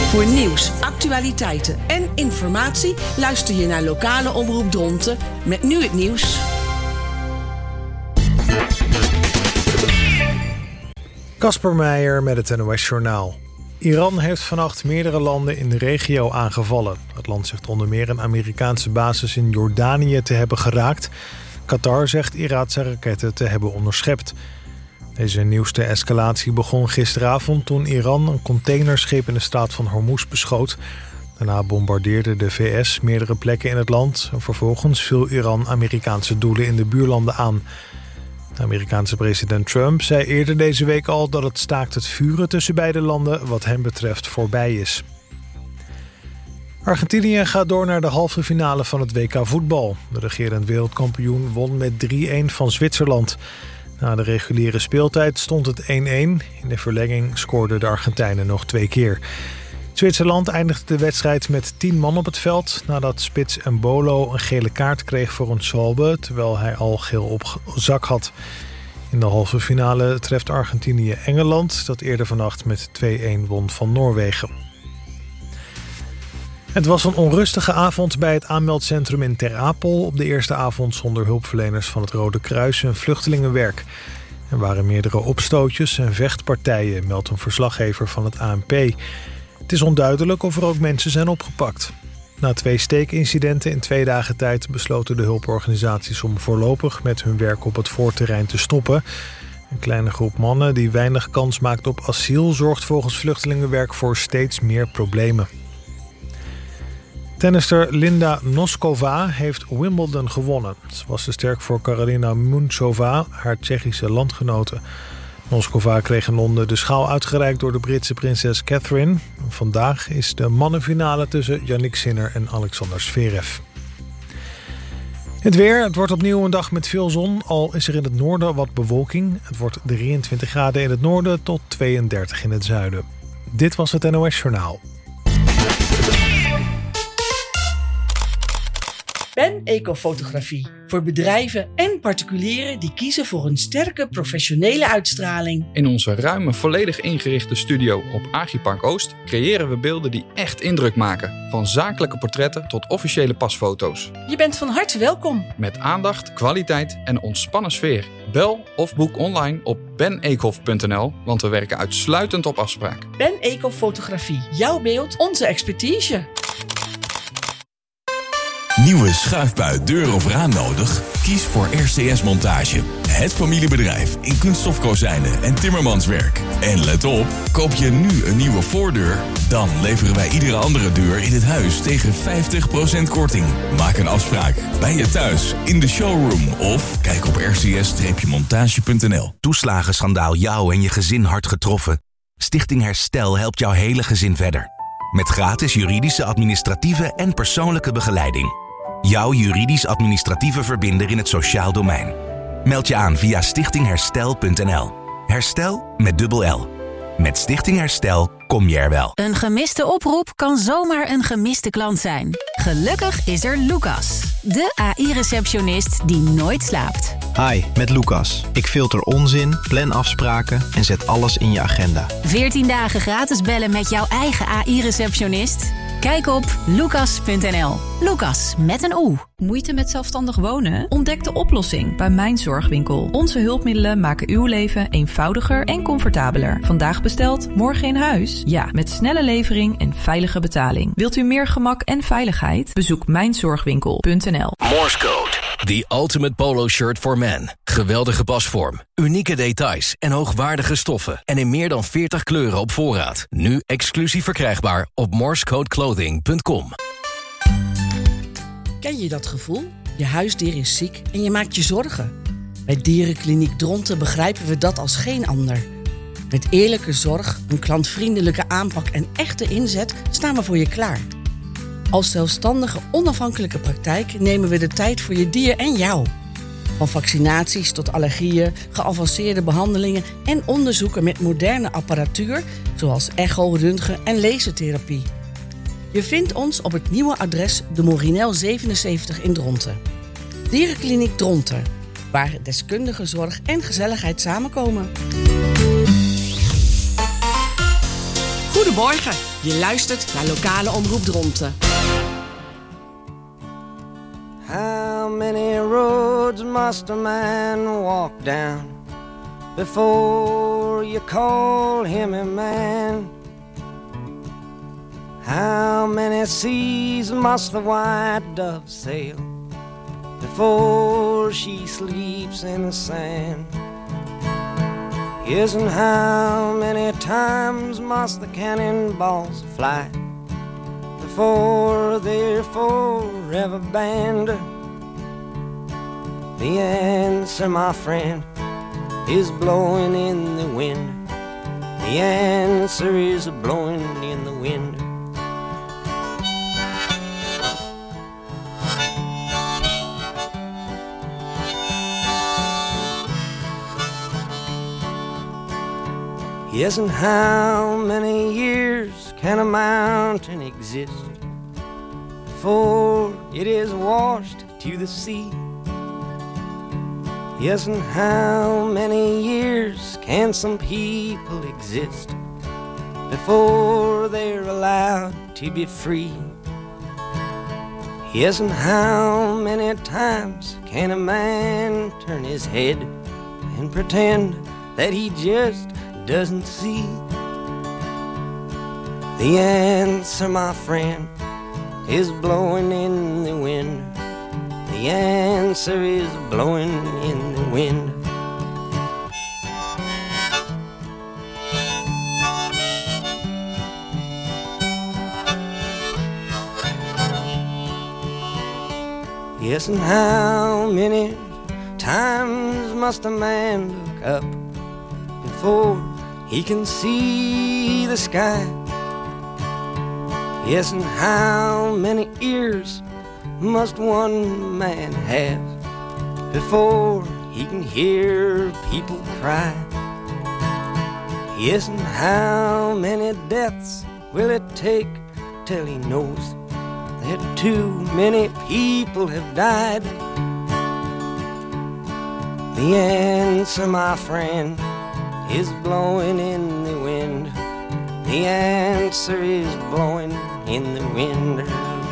Voor nieuws, actualiteiten en informatie luister je naar lokale omroep Dronten met nu het nieuws. Kasper Meijer met het NOS Journaal. Iran heeft vannacht meerdere landen in de regio aangevallen. Het land zegt onder meer een Amerikaanse basis in Jordanië te hebben geraakt. Qatar zegt Iraanse raketten te hebben onderschept. Deze nieuwste escalatie begon gisteravond toen Iran een containerschip in de straat van Hormuz beschoot. Daarna bombardeerde de VS meerdere plekken in het land. En vervolgens viel Iran Amerikaanse doelen in de buurlanden aan. De Amerikaanse president Trump zei eerder deze week al dat het staakt het vuren tussen beide landen wat hem betreft voorbij is. Argentinië gaat door naar de halve finale van het WK voetbal. De regerend wereldkampioen won met 3-1 van Zwitserland. Na de reguliere speeltijd stond het 1-1. In de verlenging scoorden de Argentijnen nog 2 keer. Zwitserland eindigde de wedstrijd met 10 man op het veld nadat spits Embolo een gele kaart kreeg voor een Schwalbe, terwijl hij al geel op zak had. In de halve finale treft Argentinië Engeland, dat eerder vannacht met 2-1 won van Noorwegen. Het was een onrustige avond bij het aanmeldcentrum in Ter Apel op de eerste avond zonder hulpverleners van het Rode Kruis en vluchtelingenwerk. Er waren meerdere opstootjes en vechtpartijen, meldt een verslaggever van het ANP. Het is onduidelijk of er ook mensen zijn opgepakt. Na 2 steekincidenten in 2 dagen tijd besloten de hulporganisaties om voorlopig met hun werk op het voorterrein te stoppen. Een kleine groep mannen die weinig kans maakt op asiel zorgt volgens vluchtelingenwerk voor steeds meer problemen. Tennister Linda Noskova heeft Wimbledon gewonnen. Ze was te sterk voor Karolina Muchova, haar Tsjechische landgenote. Noskova kreeg in Londen de schaal uitgereikt door de Britse prinses Catherine. Vandaag is de mannenfinale tussen Yannick Sinner en Alexander Zverev. Het weer, het wordt opnieuw een dag met veel zon, al is er in het noorden wat bewolking. Het wordt 23 graden in het noorden tot 32 in het zuiden. Dit was het NOS Journaal. Ben Ecofotografie. Voor bedrijven en particulieren die kiezen voor een sterke professionele uitstraling. In onze ruime, volledig ingerichte studio op Agripark Oost creëren we beelden die echt indruk maken. Van zakelijke portretten tot officiële pasfoto's. Je bent van harte welkom. Met aandacht, kwaliteit en ontspannen sfeer. Bel of boek online op benecof.nl, want we werken uitsluitend op afspraak. Ben Ecofotografie. Jouw beeld, onze expertise. Nieuwe schuifbui, deur of raam nodig? Kies voor RCS Montage. Het familiebedrijf in kunststofkozijnen en timmermanswerk. En let op, koop je nu een nieuwe voordeur, dan leveren wij iedere andere deur in het huis tegen 50% korting. Maak een afspraak bij je thuis, in de showroom of kijk op rcs-montage.nl. Toeslagenschandaal jou en je gezin hard getroffen? Stichting Herstel helpt jouw hele gezin verder. Met gratis juridische, administratieve en persoonlijke begeleiding. Jouw juridisch-administratieve verbinder in het sociaal domein. Meld je aan via stichtingherstel.nl. Herstel met dubbel L. Met Stichting Herstel kom je er wel. Een gemiste oproep kan zomaar een gemiste klant zijn. Gelukkig is er Lucas, de AI-receptionist die nooit slaapt. Hi, met Lucas. Ik filter onzin, plan afspraken en zet alles in je agenda. 14 dagen gratis bellen met jouw eigen AI-receptionist? Kijk op lucas.nl. Lucas met een O. Moeite met zelfstandig wonen? Ontdek de oplossing bij Mijn Zorgwinkel. Onze hulpmiddelen maken uw leven eenvoudiger en comfortabeler. Vandaag besteld, morgen in huis? Ja, met snelle levering en veilige betaling. Wilt u meer gemak en veiligheid? Bezoek mijnzorgwinkel.nl. Morse Code. The ultimate polo shirt for men. Geweldige pasvorm, unieke details en hoogwaardige stoffen. En in meer dan 40 kleuren op voorraad. Nu exclusief verkrijgbaar op morsecodeclothing.com. Ken je dat gevoel? Je huisdier is ziek en je maakt je zorgen. Bij Dierenkliniek Dronten begrijpen we dat als geen ander. Met eerlijke zorg, een klantvriendelijke aanpak en echte inzet staan we voor je klaar. Als zelfstandige, onafhankelijke praktijk nemen we de tijd voor je dier en jou. Van vaccinaties tot allergieën, geavanceerde behandelingen en onderzoeken met moderne apparatuur, zoals echo, röntgen en lasertherapie. Je vindt ons op het nieuwe adres de Morinel 77 in Dronten. Dierenkliniek Dronten, waar deskundige zorg en gezelligheid samenkomen. Goedemorgen, je luistert naar Lokale Omroep Dronten. How many roads must a man walk down before you call him a man? How many seas must the white dove sail before she sleeps in the sand? Yes, and how many times must the cannonballs fly before they're forever banned? The answer, my friend, is blowing in the wind. The answer is blowing in the wind. Yes, and how many years can a mountain exist before it is washed to the sea? Yes, and how many years can some people exist before they're allowed to be free? Yes, and how many times can a man turn his head and pretend that he just doesn't see? The answer, my friend, is blowing in the wind. The answer is blowing in the wind. Yes, and how many times must a man look up before he can see the sky? Yes, and how many ears must one man have before he can hear people cry? Yes, and how many deaths will it take till he knows that too many people have died? The answer, my friend, is blowing in the wind. The answer is blowing in the wind.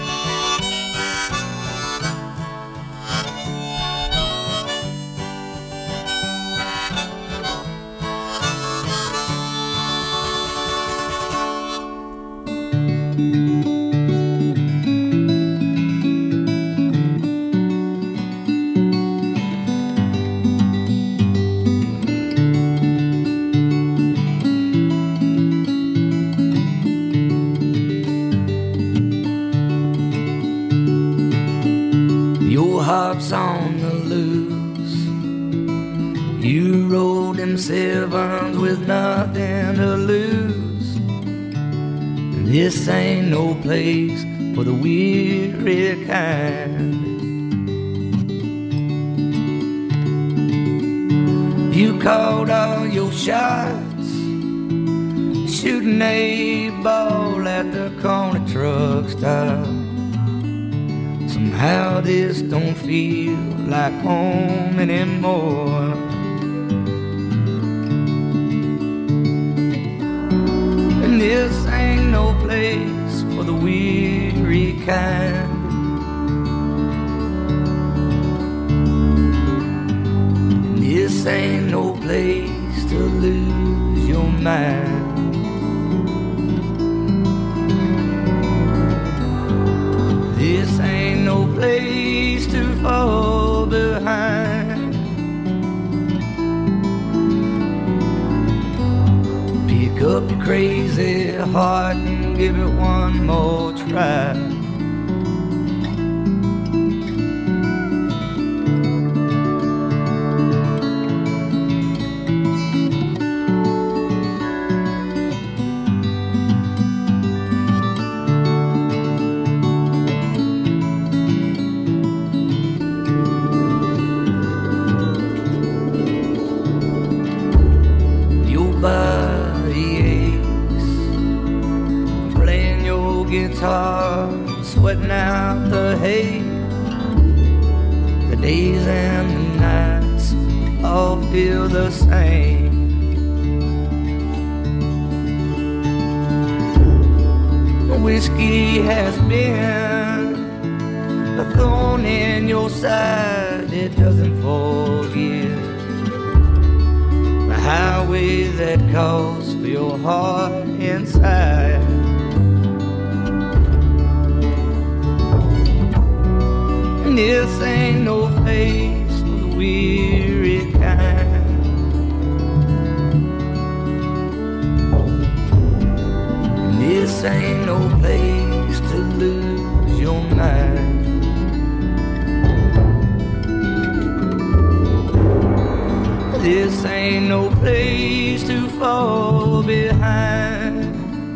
On the loose, you rode them sevens with nothing to lose. This ain't no place for the weary kind. You called all your shots, shooting a ball at the corner truck stop. Somehow this don't feel like home anymore. And this ain't no place for the weary kind. And this ain't no place to lose your mind. This ain't no place to fall behind. Pick up your crazy heart and give it one more try. Sweating out the hay. The days and the nights all feel the same. whiskey has been a thorn in your side, it doesn't forgive. The highway that calls for your heart inside. And this ain't no place for the weary kind. And this ain't no place to lose your mind. This ain't no place to fall behind.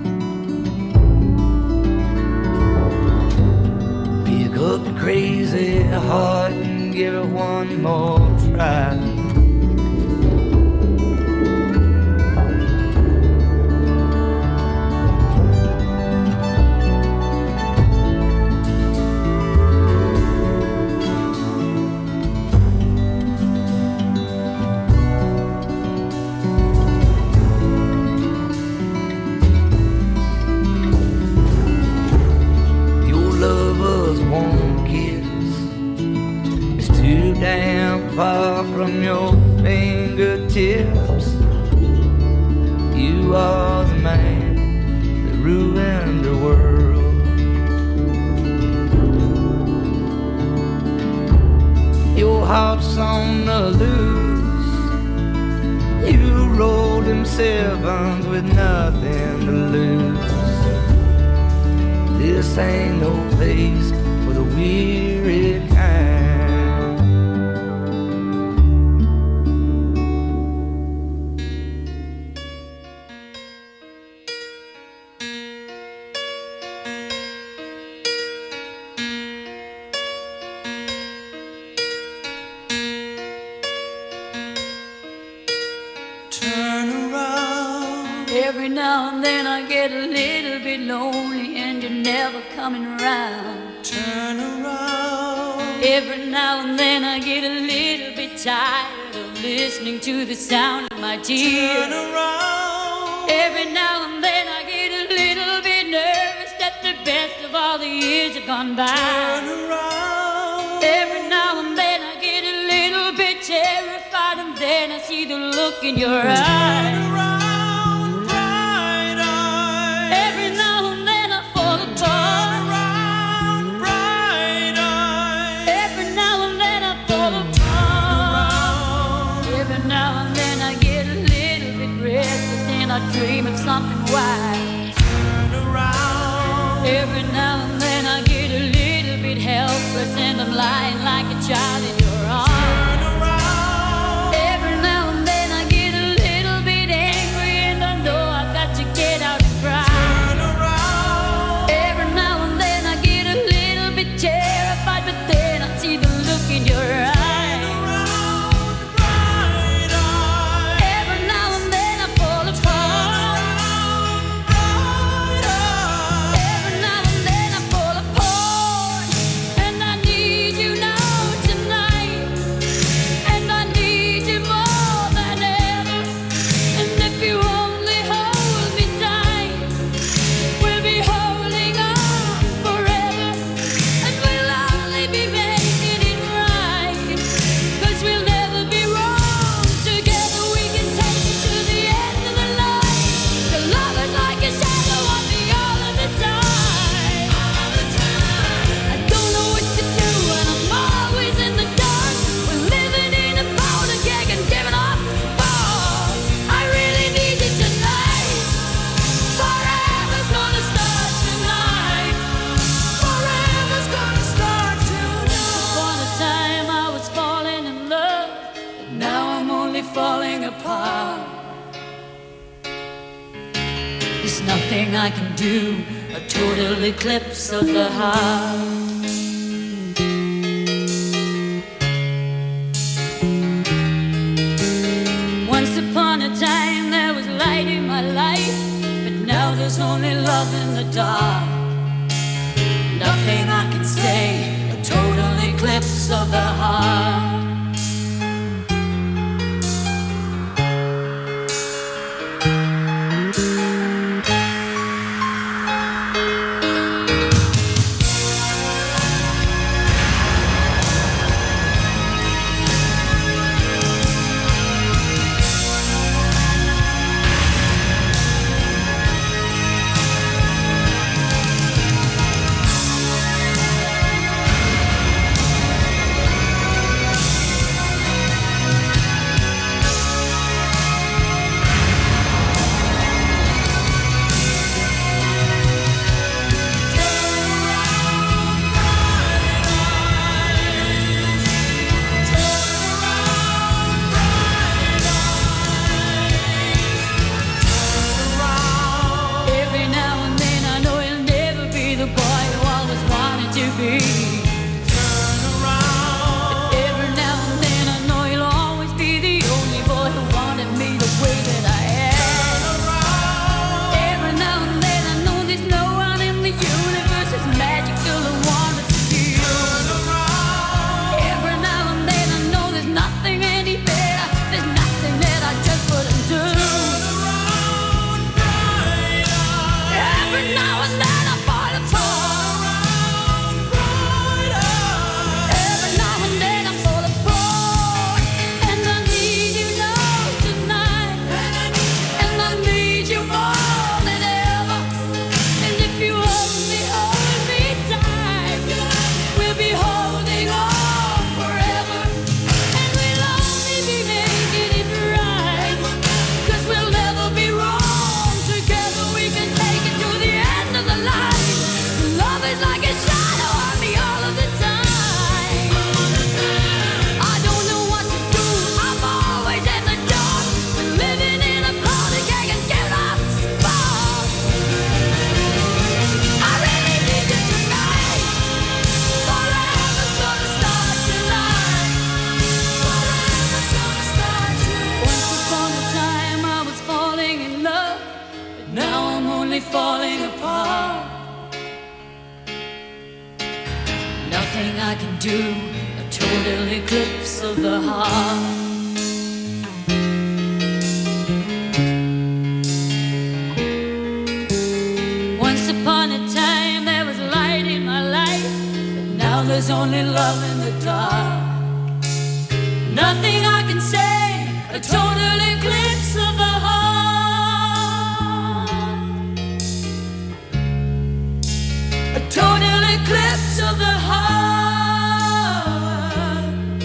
Pick up the crazy heart and give it one more try. Damn far from your fingertips. You are the man that ruined the world. Your heart's on the loose. You rolled them sevens with nothing to lose. This ain't no place for the weary kind. Every now and then I get a little bit lonely and you're never coming around. Turn around. Every now and then I get a little bit tired of listening to the sound of my tears. Turn around. Every now and then I get a little bit nervous that the best of all the years have gone by. Turn around. Every now and then I get a little bit terrified and then I see the look in your eyes. Turn around. I dream of something wise. Turn around. Every now and then I get a little bit helpless and I'm lying like a child in your arms. Turn around. Every now and then I get a little bit angry and I know I've got to get out and cry. Turn around. Every now and then I get a little bit terrified, but then I see the look in your eyes. Nothing I can do, a total eclipse of the heart. Once upon a time there was light in my life, but now there's only love in the dark. Nothing I can say, a total eclipse of the heart. to be. Turn around. Every now and then I know you'll always be the only boy who wanted me the way that I am. Turn around. Every now and then I know there's no one in the universe as magical and wonders as you. Turn around. Every now and then I know there's nothing any better. There's nothing that I just wouldn't do. Turn around, brighter. Every now and then I fall apart. Falling apart. Nothing I can do, a total eclipse of the heart. Once upon a time there was light in my life, but now there's only love in the dark. Nothing I can say, a total eclipse of the heart. Total eclipse of the heart.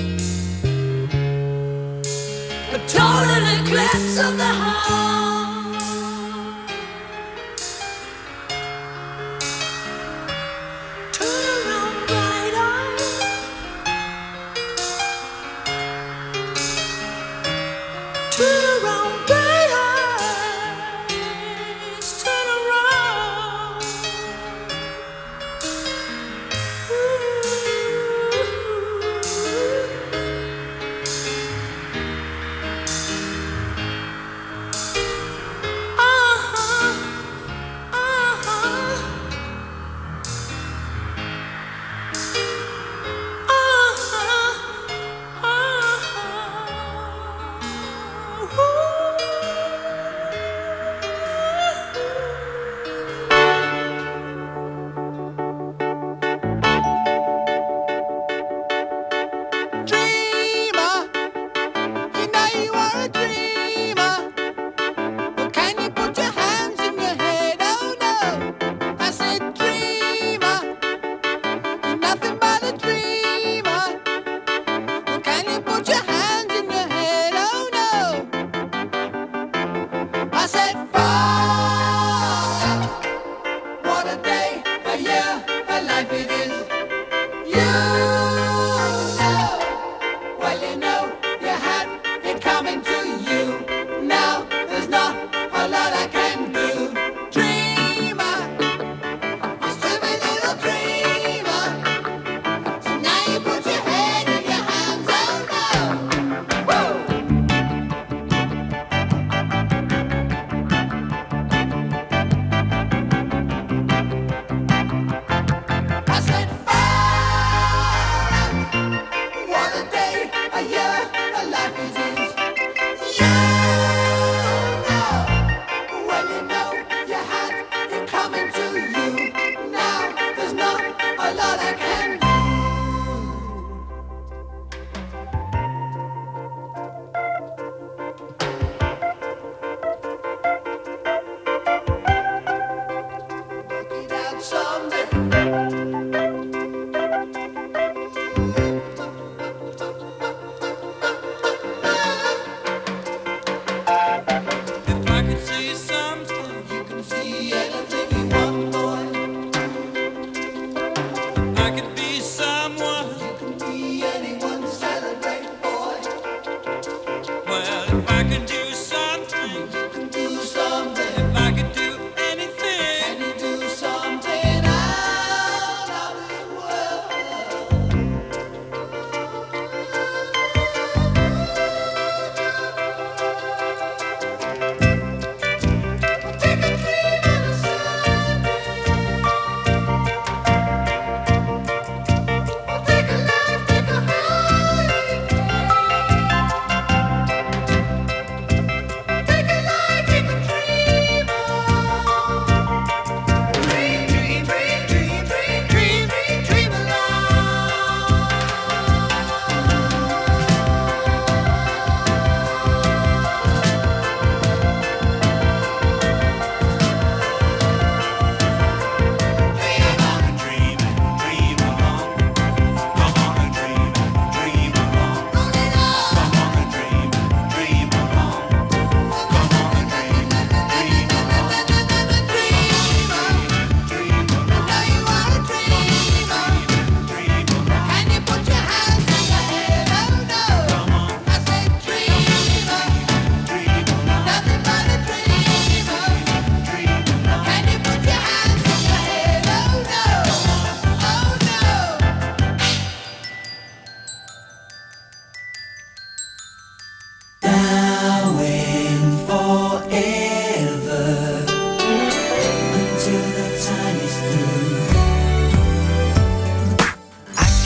A total eclipse of the heart. Turn around, bright eyes. Turn around, bright eyes. Turn around.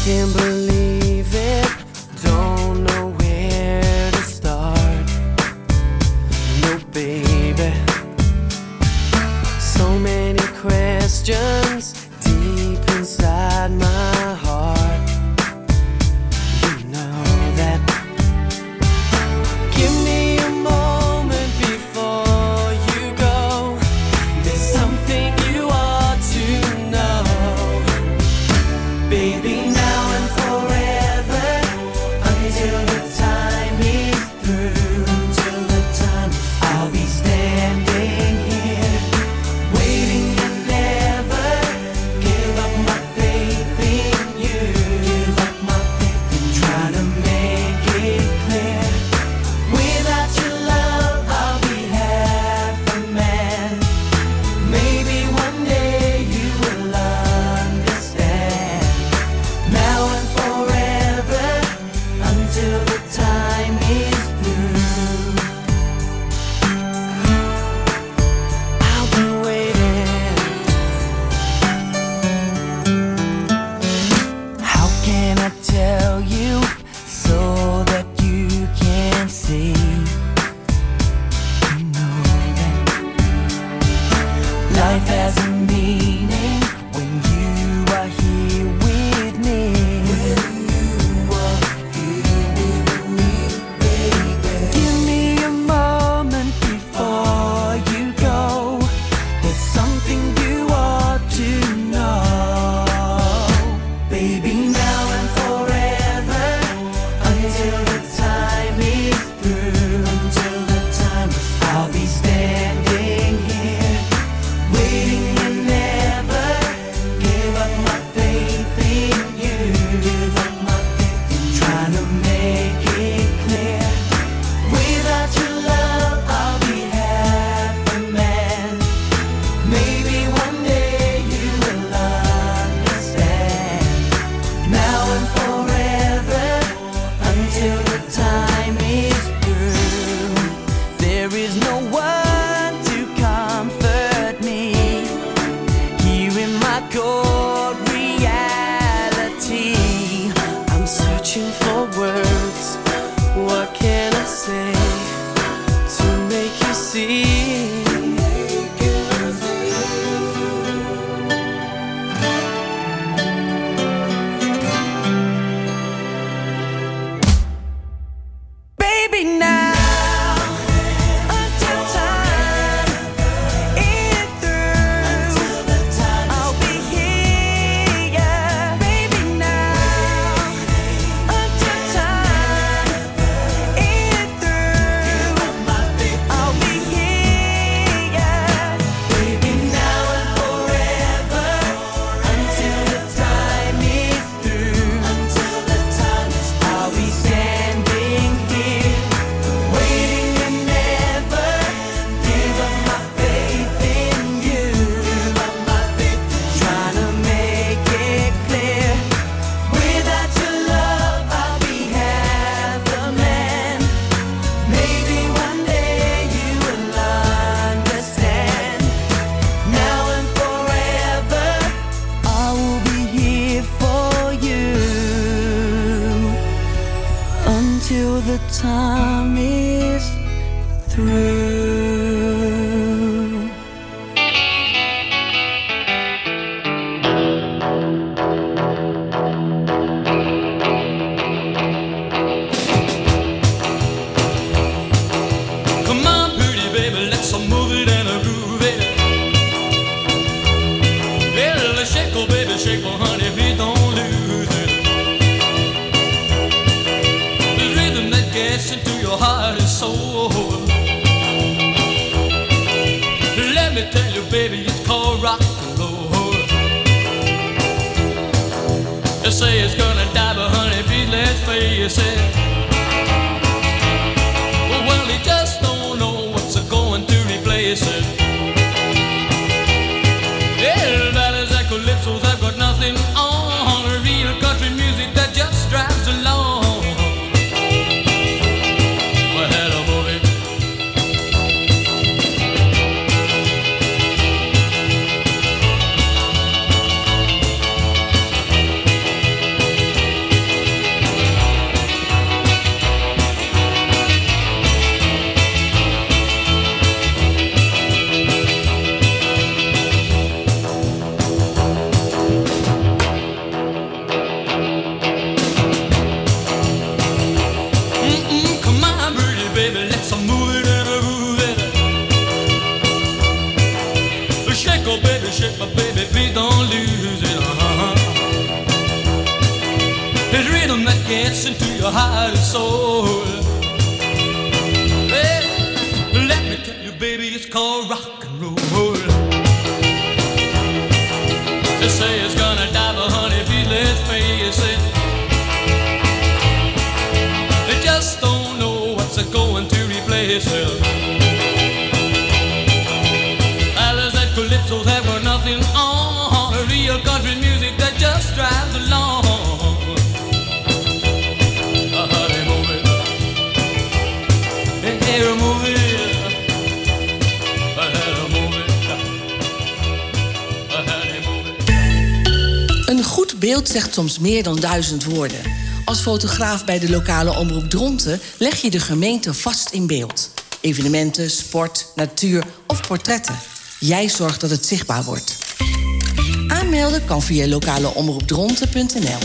can't believe it, don't know where to start. No, baby, so many questions deep inside my heart. You know that. Give me a moment before you go. There's something you ought to know, baby, now and forever, until the time is through. Until the time I'll be standing here, waiting and never give up my faith in you. Give up my faith in trying to make it clear. Without your love, I'll be half a man. Maybe one day you will understand. Now and forever, until the time is through. I'll be waiting. How can I tell you so that you can see? You know that life has a meaning when you are here with me. When you are here with me, baby. Give me a moment before you go. There's something you ought to know, baby, now and forever, until the time is through. Until the time I'll be standing here, waiting and never give up my faith in you. Give up my faith in trying to make it clear. Without your love, I'll be half a man. Maybe one day you will understand. Now and forever, until the time is through. There is no one to comfort me here in my cold reality. I'm searching for words. What can I say to make you see? Baby, now until time is through. I'll be here, baby, now until time is through. I'll be here, baby, now and forever, until the time is through. Until the time I'll be standing here, waiting and never give up my faith in you. Give up my faith, trying to make it clear. Without your love, I'll be half a man. Maybe one day you will understand. Now and forever, I will be here for you until the time is through. Come on, pretty baby, let's move it and groove it. Well, let's shake, oh baby, shake, oh honey, please don't lose it. The rhythm that gets into your heart and soul. Let me tell you, baby, it's called rock and roll. They say it's gonna die, but honey, please let's face it. Well, they just don't know what's going to replace it. Yeah, valleys and calypsos have got nothing on. Real country music that just drives along. Well, hello, boy. go, baby, shake my baby, please don't lose it. It's rhythm that gets into your heart and soul. Well, let me tell you, baby, it's called rock and roll. They say it's gonna die, but honey, please let's face it. They just don't know what's going to replace it. Ballads and calypsos have got nothing on. Real country music that just drives along. Honey, move it. Hey, move it. Een goed beeld zegt soms meer dan 1000 woorden. Als fotograaf bij de lokale omroep Dronten leg je de gemeente vast in beeld. Evenementen, sport, natuur of portretten. Jij zorgt dat het zichtbaar wordt. Aanmelden kan via lokaleomroepdronten.nl.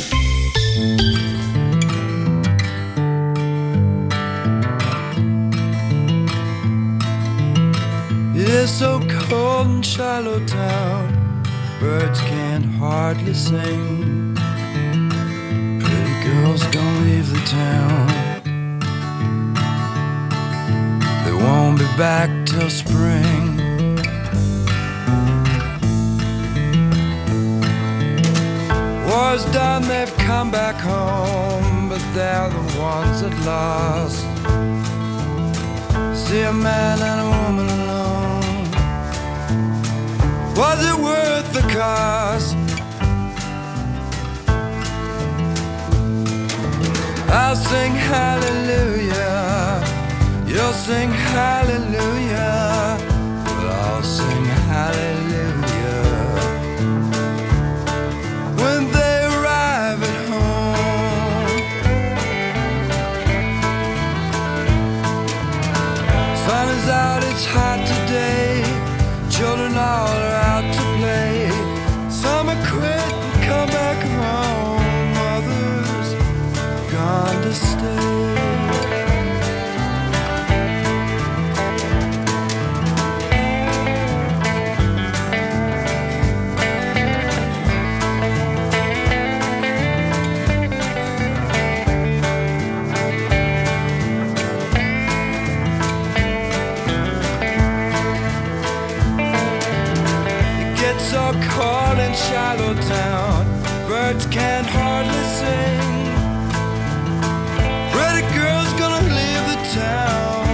It's so cold in Charlottetown. Birds can't hardly sing. Pretty girls don't leave the town. They won't be back till spring. War's done, they've come back home, but they're the ones that lost. See a man and a woman alone. Was it worth the cost? I'll sing hallelujah. You'll sing hallelujah. We'll all sing hallelujah when they arrive at home. Sun is out, it's hot today. Children all are out to play. Some are quit and come back home. Others gone to stay. So cold in Charlottetown, birds can't hardly sing. Pretty girls gonna leave the town.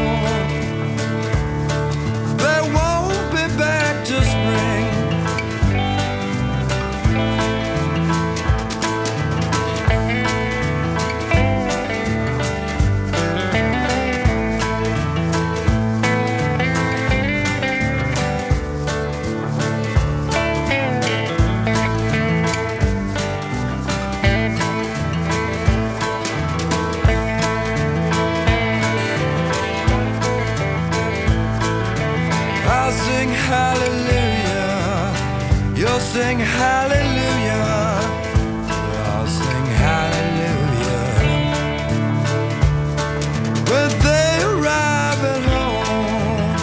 They won't be back till spring. Hallelujah, you'll sing hallelujah, I'll sing hallelujah when they arrive at home.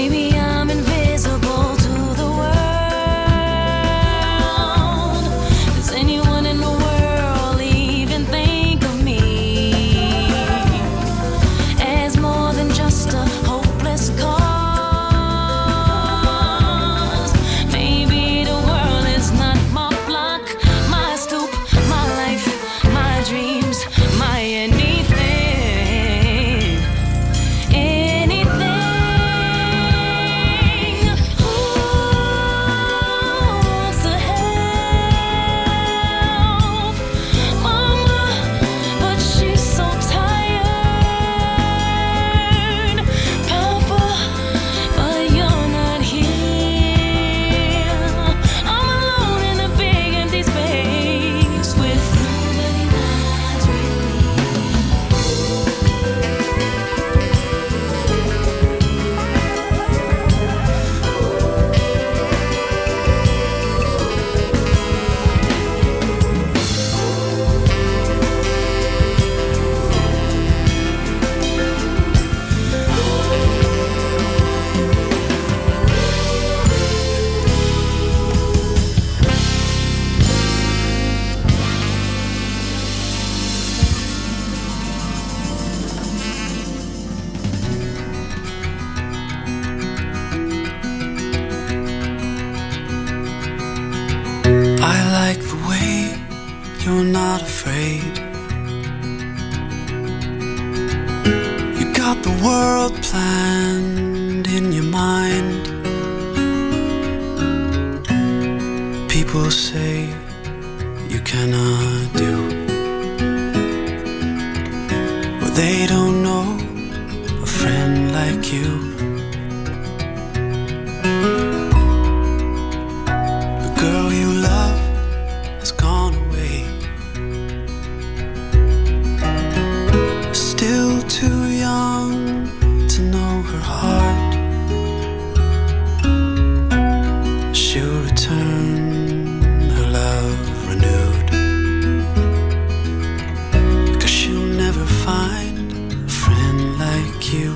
Maybe I'm invisible to the world. Does anyone in the world even think of me as more than just a hopeless cause? Maybe the world is not my block, my stoop, my life, my dreams, my anything. You're not afraid. You got the world planned in your mind. People say you cannot do what they don't know a friend like you. The girl you love has gone away. Still too young to know her heart. She'll return her love renewed, 'cause she'll never find a friend like you.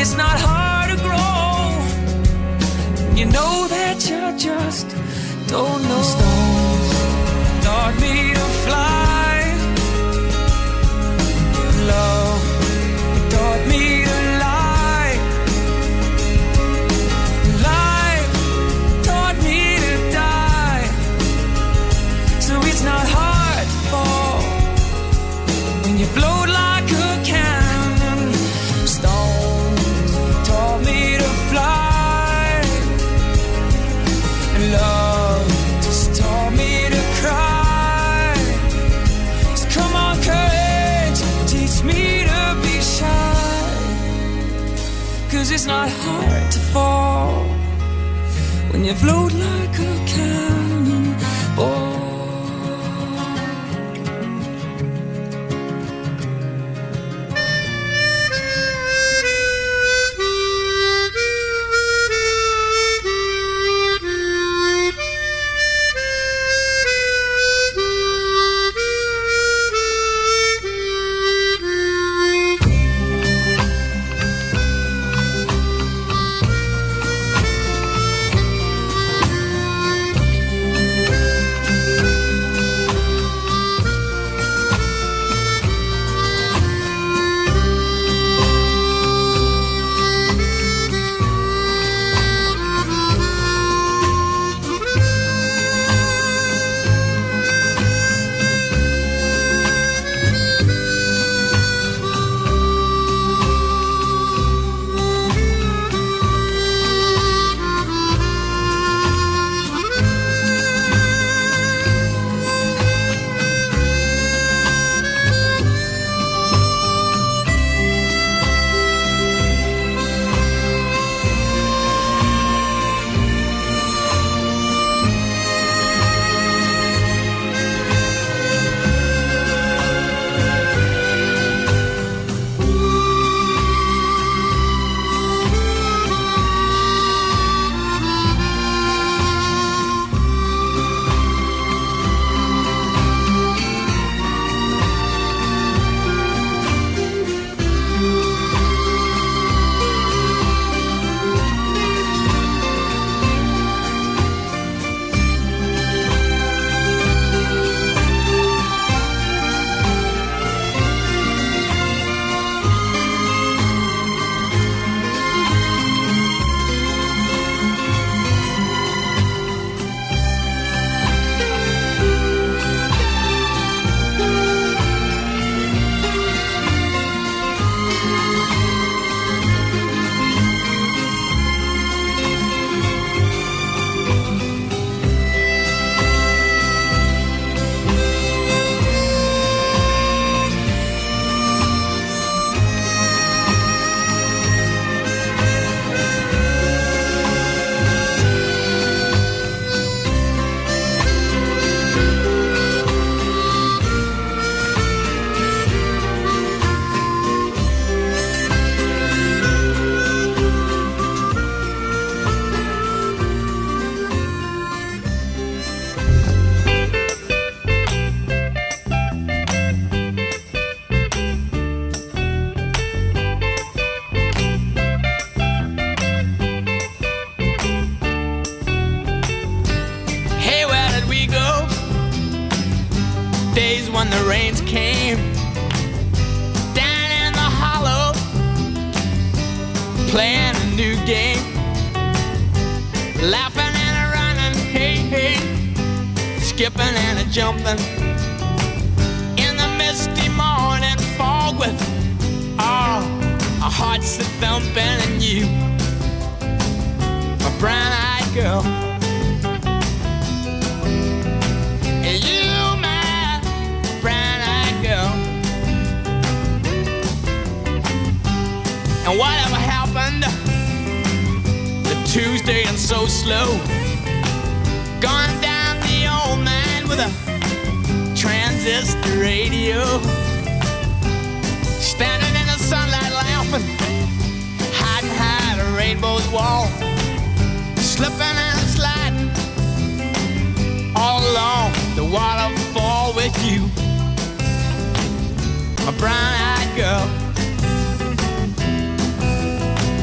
It's not hard to grow. You know that you just don't know. Stones taught me to fly. Love taught me to lie. Life taught me to die. So it's not hard to fall when you float like a cannon. Stones taught me to fly. And love just taught me to cry. So come on, courage, teach me to be shy. 'Cause it's not hard to fall when you float like a cannonball. when the rains came down in the hollow, playing a new game, laughing and a running, hey, hey, skipping and a jumping in the misty morning fog with our hearts a thumping, and you, my brown-eyed girl. And whatever happened to Tuesday and so slow, gone down the old man with a transistor radio, standing in the sunlight laughing, hiding behind a rainbow's wall, slipping and sliding all along the waterfall with you, a brown-eyed girl.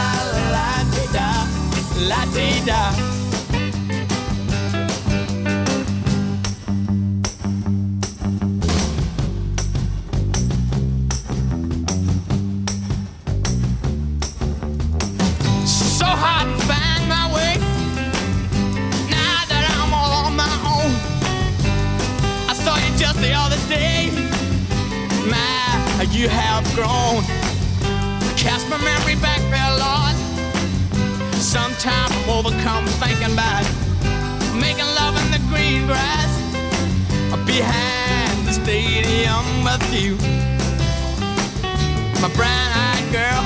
la la di da, la di da. So hard to find my way now that I'm all on my own. I saw you just the other day. My, you have grown. Cast my memory back there, Lord. Sometimes I'm overcome thinking about making love in the green grass behind the stadium with you, my brown-eyed girl.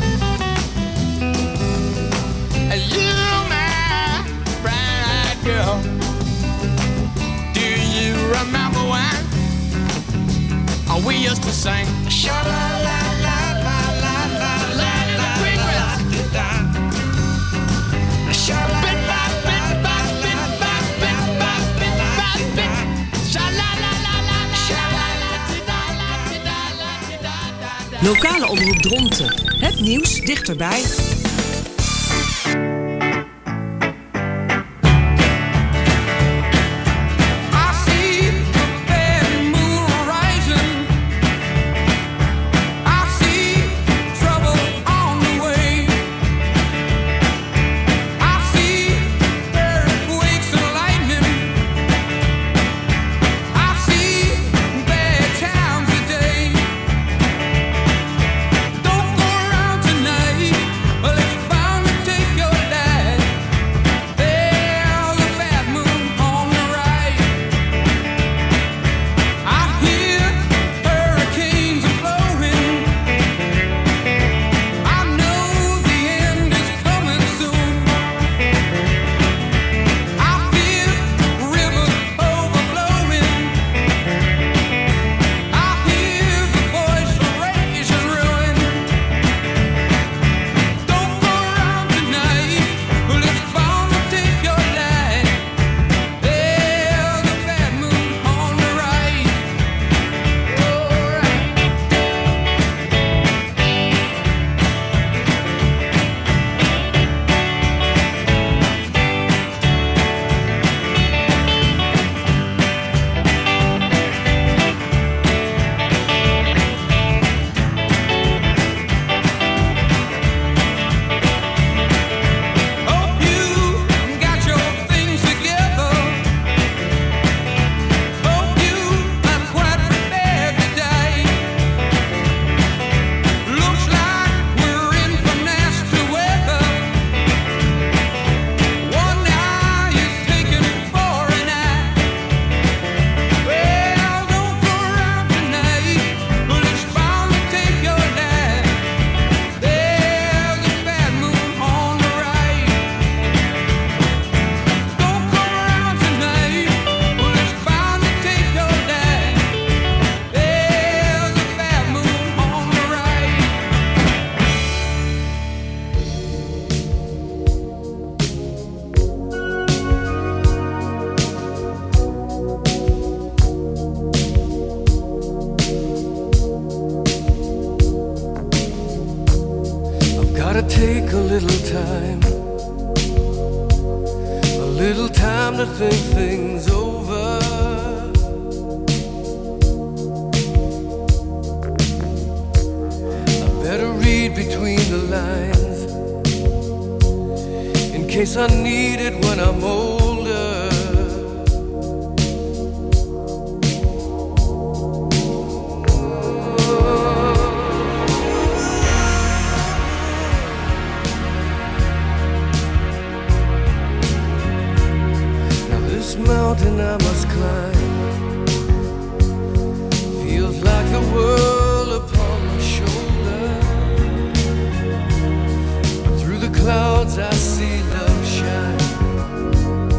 You, my brown-eyed girl. Do you remember when we used to sing? Sha-la-la-la-la-la-la-la in the green grass. Lokale omroep Dronten. Het nieuws dichterbij. Take a little time to think things over. I better read between the lines in case I need it when I'm older. Mountain I must climb feels like the world upon my shoulder. Through the clouds I see love shine.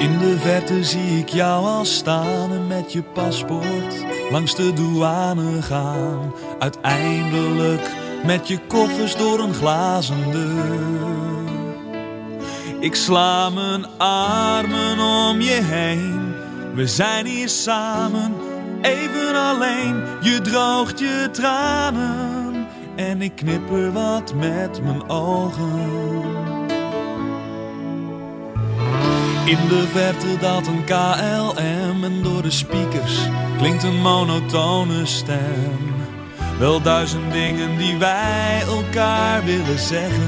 In de verte zie ik jou al staan en met je paspoort langs de douane gaan. Uiteindelijk met je koffers door een glazen deur. Ik sla mijn armen om je heen. We zijn hier samen, even alleen. Je droogt je tranen en ik knipper wat met mijn ogen. In de verte daalt een KLM en door de speakers klinkt een monotone stem. Wel 1000 dingen die wij elkaar willen zeggen.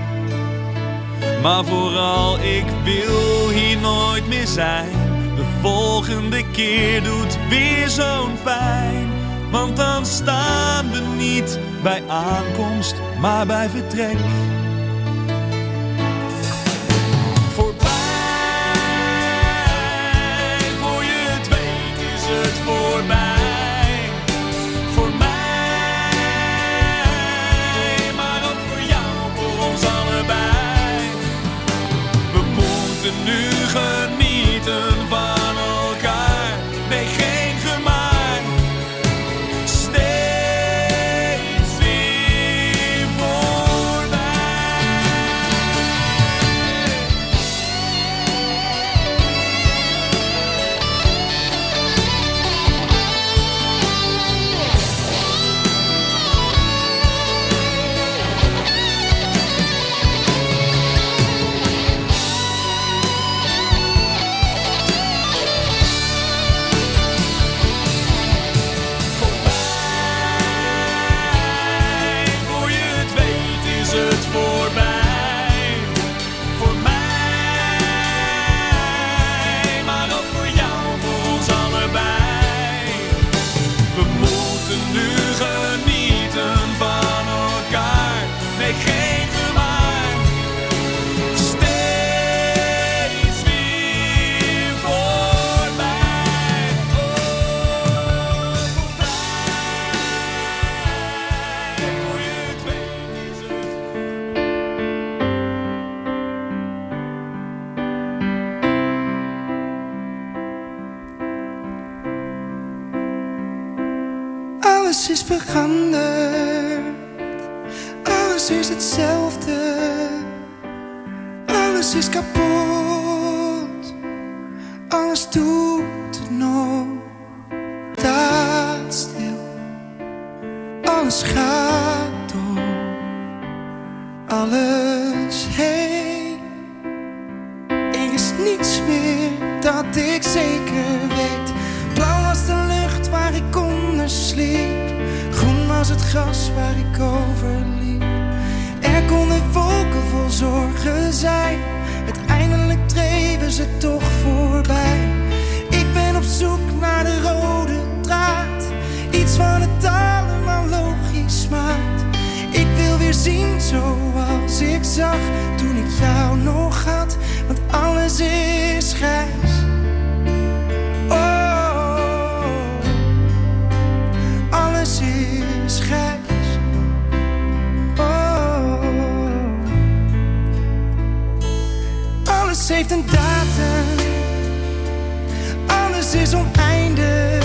Maar vooral ik wil hier nooit meer zijn. De volgende keer doet weer zo'n pijn. Want dan staan we niet bij aankomst, maar bij vertrek. Voorbij, voor mij, maar ook voor jou, voor ons allebei. We moeten nu genieten van elkaar, nee geen gemaar. Steeds weer voorbij. Alles is veranderd, alles is hetzelfde, alles is kapot, alles doet het nog, staat stil, alles gaat door, alles heen. Er is niets meer dat ik zeker weet, blauw was de lucht waar ik onder sliep. Groen was het gras waar ik over liep. Er konden wolken vol zorgen zijn. Uiteindelijk dreven ze toch voorbij. Ik ben op zoek naar de rode draad. Iets van het allemaal logisch maakt. Ik wil weer zien zoals ik zag toen ik jou nog had. Want alles is grijs. Alles is grijs. Oh. Alles heeft een datum. Alles is oneindig.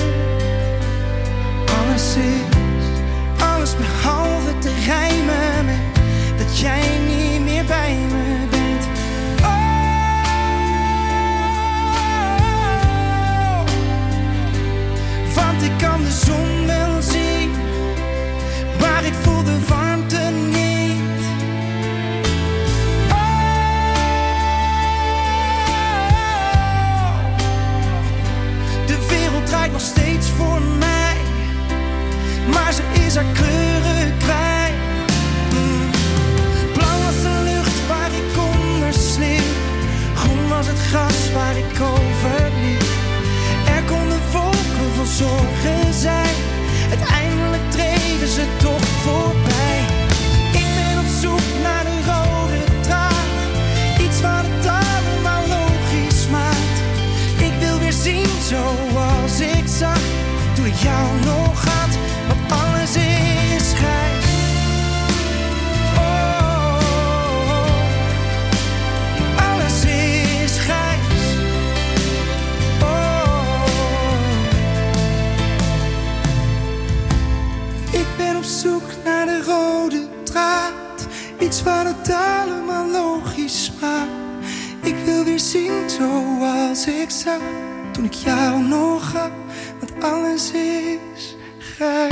Alles behalve te rijmen met dat jij niet meer bij me bent. Oh. Want ik kan de zon wel zien, maar ik voel de warmte niet. Oh. De wereld draait nog steeds voor mij, maar ze is haar kleuren kwijt. Blauw was de lucht waar ik onder sliep. Groen was het gras waar ik over liep. Er konden wolken vol zorgen zijn. Uiteindelijk dreven ze toch voorbij. Ik ben op zoek naar de rode draad. Iets wat het allemaal logisch maakt. Ik wil weer zien zoals ik zag toen ik jou nog had. Want alles is grijs. Oh, alles is grijs. weer zien zoals ik zag toen ik jou nog had, want alles is grijs.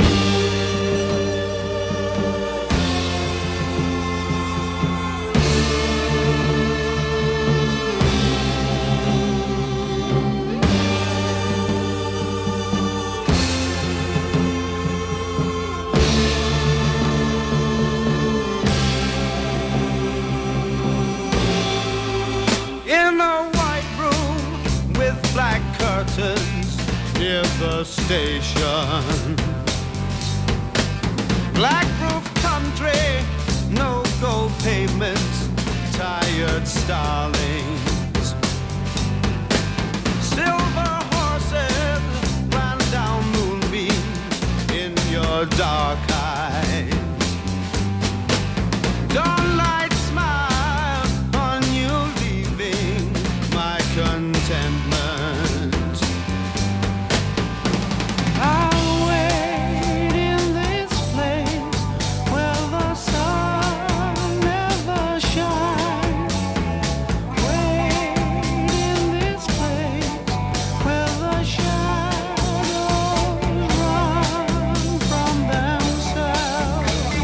In a white room with black curtains near the station. Black roof country, no gold pavement, tired starlings. Silver horses ran down moonbeams in your dark eyes. Dawnlight smile on you leaving my contentment. I'll wait in this place where the sun never shines. Wait in this place where the shadows run from themselves.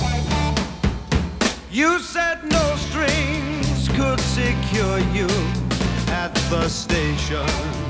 You said no strings could secure you at the station.